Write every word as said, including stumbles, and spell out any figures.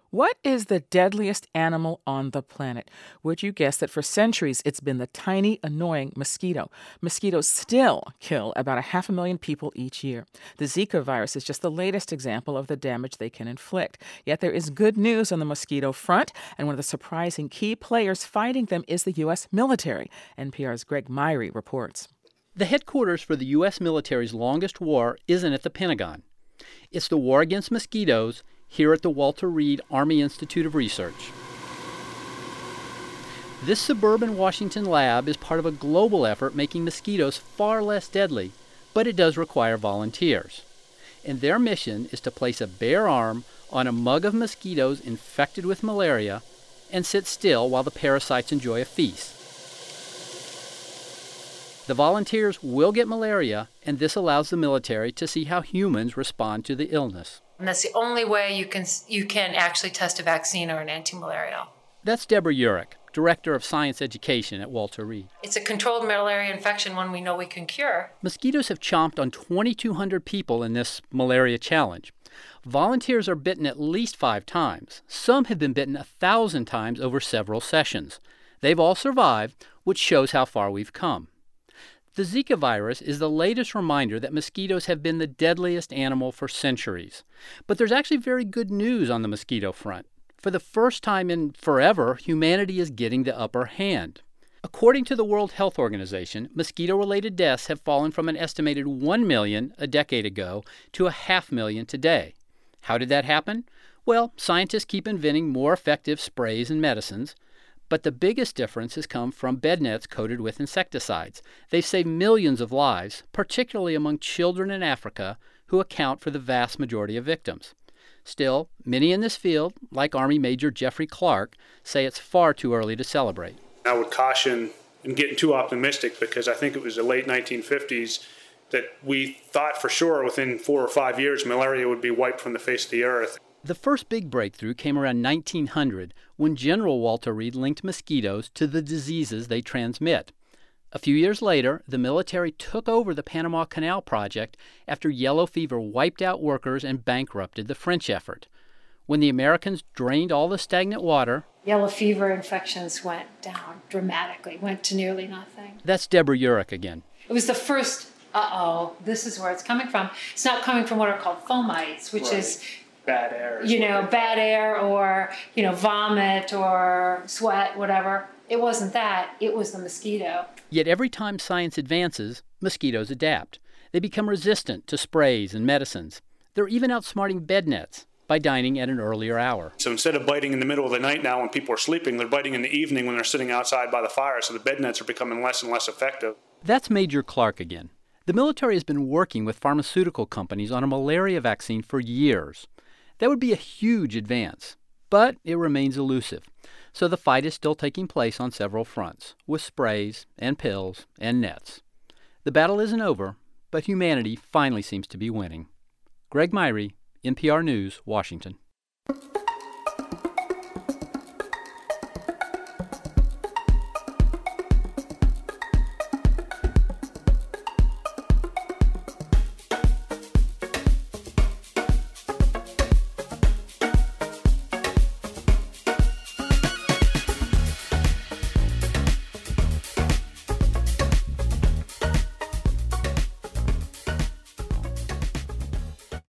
What is the deadliest animal on the planet? Would you guess that for centuries it's been the tiny, annoying mosquito? Mosquitoes still kill about a half a million people each year. The Zika virus is just the latest example of the damage they can inflict. Yet there is good news on the mosquito front, and one of the surprising key players fighting them is the U S military. N P R's Greg Myrie reports. The headquarters for the U S military's longest war isn't at the Pentagon. It's the war against mosquitoes here at the Walter Reed Army Institute of Research. This suburban Washington lab is part of a global effort making mosquitoes far less deadly, but it does require volunteers. And their mission is to place a bare arm on a mug of mosquitoes infected with malaria and sit still while the parasites enjoy a feast. The volunteers will get malaria, and this allows the military to see how humans respond to the illness. And that's the only way you can you can actually test a vaccine or an anti-malarial. That's Deborah Urich, Director of Science Education at Walter Reed. It's a controlled malaria infection, one we know we can cure. Mosquitoes have chomped on twenty-two hundred people in this malaria challenge. Volunteers are bitten at least five times. Some have been bitten a thousand times over several sessions. They've all survived, which shows how far we've come. The Zika virus is the latest reminder that mosquitoes have been the deadliest animal for centuries. But there's actually very good news on the mosquito front. For the first time in forever, humanity is getting the upper hand. According to the World Health Organization, mosquito-related deaths have fallen from an estimated one million a decade ago to a half million today. How did that happen? Well, scientists keep inventing more effective sprays and medicines. But the biggest difference has come from bed nets coated with insecticides. They've saved millions of lives, particularly among children in Africa, who account for the vast majority of victims. Still, many in this field, like Army Major Jeffrey Clark, say it's far too early to celebrate. I would caution in getting too optimistic, because I think it was the late nineteen fifties that we thought for sure within four or five years malaria would be wiped from the face of the earth. The first big breakthrough came around nineteen hundred when General Walter Reed linked mosquitoes to the diseases they transmit. A few years later, the military took over the Panama Canal project after yellow fever wiped out workers and bankrupted the French effort. When the Americans drained all the stagnant water, Yellow fever infections went down dramatically, went to nearly nothing. That's Deborah Urich again. It was the first, uh-oh, this is where it's coming from. It's not coming from what are called fomites, which Right. is Bad air. you know, bad air or, you know, vomit or sweat, whatever. It wasn't that. It was the mosquito. Yet every time science advances, mosquitoes adapt. They become resistant to sprays and medicines. They're even outsmarting bed nets by dining at an earlier hour. So instead of biting in the middle of the night now when people are sleeping, they're biting in the evening when they're sitting outside by the fire, so the bed nets are becoming less and less effective. That's Major Clark again. The military has been working with pharmaceutical companies on a malaria vaccine for years. That would be a huge advance, but it remains elusive. So the fight is still taking place on several fronts, with sprays and pills and nets. The battle isn't over, but humanity finally seems to be winning. Greg Myrie, N P R News, Washington.